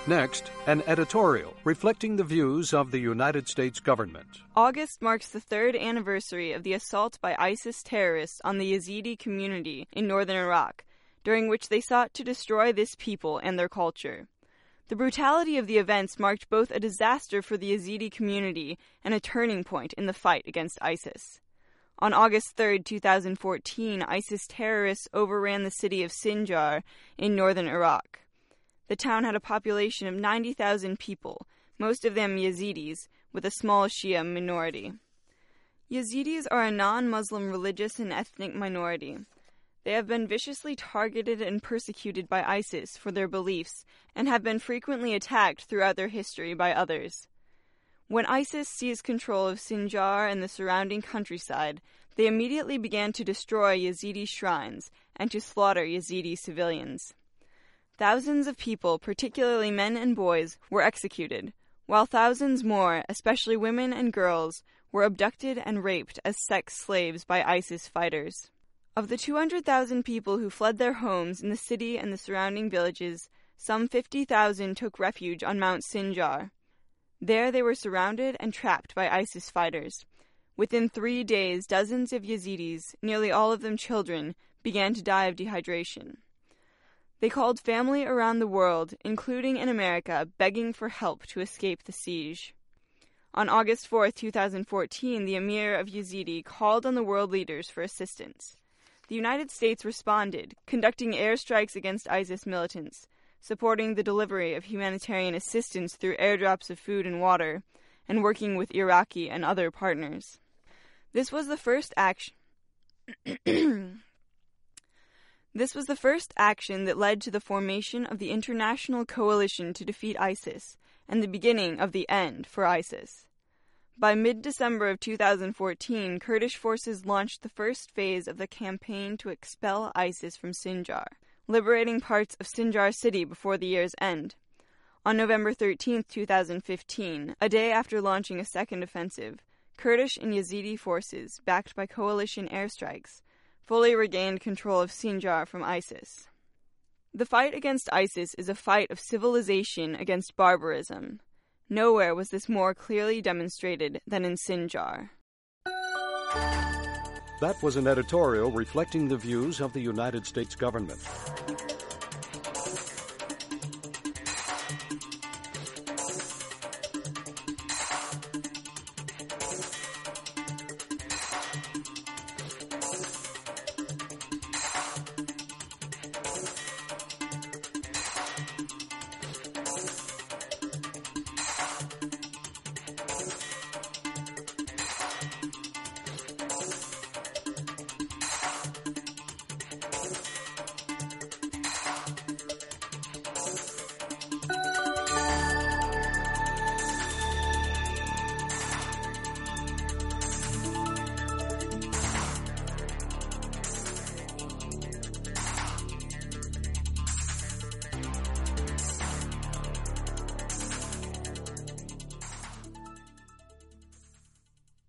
Next, an editorial reflecting the views of the United States government. August marks the third anniversary of the assault by ISIS terrorists on the Yazidi community in northern Iraq, during which they sought to destroy this people and their culture. The brutality of the events marked both a disaster for the Yazidi community and a turning point in the fight against ISIS. On August 3, 2014, ISIS terrorists overran the city of Sinjar in northern Iraq. The town had a population of 90,000 people, most of them Yazidis, with a small Shia minority. Yazidis are a non-Muslim religious and ethnic minority. They have been viciously targeted and persecuted by ISIS for their beliefs and have been frequently attacked throughout their history by others. When ISIS seized control of Sinjar and the surrounding countryside, they immediately began to destroy Yazidi shrines and to slaughter Yazidi civilians. Thousands of people, particularly men and boys, were executed, while thousands more, especially women and girls, were abducted and raped as sex slaves by ISIS fighters. Of the 200,000 people who fled their homes in the city and the surrounding villages, some 50,000 took refuge on Mount Sinjar. There they were surrounded and trapped by ISIS fighters. Within 3 days, dozens of Yazidis, nearly all of them children, began to die of dehydration. They called family around the world, including in America, begging for help to escape the siege. On August 4, 2014, the Emir of Yazidi called on the world leaders for assistance. The United States responded, conducting airstrikes against ISIS militants, supporting the delivery of humanitarian assistance through airdrops of food and water, and working with Iraqi and other partners. This was the first action that led to the formation of the International Coalition to Defeat ISIS, and the beginning of the end for ISIS. By mid-December of 2014, Kurdish forces launched the first phase of the campaign to expel ISIS from Sinjar, liberating parts of Sinjar city before the year's end. On November 13, 2015, a day after launching a second offensive, Kurdish and Yazidi forces, backed by coalition airstrikes, fully regained control of Sinjar from ISIS. The fight against ISIS is a fight of civilization against barbarism. Nowhere was this more clearly demonstrated than in Sinjar. That was an editorial reflecting the views of the United States government.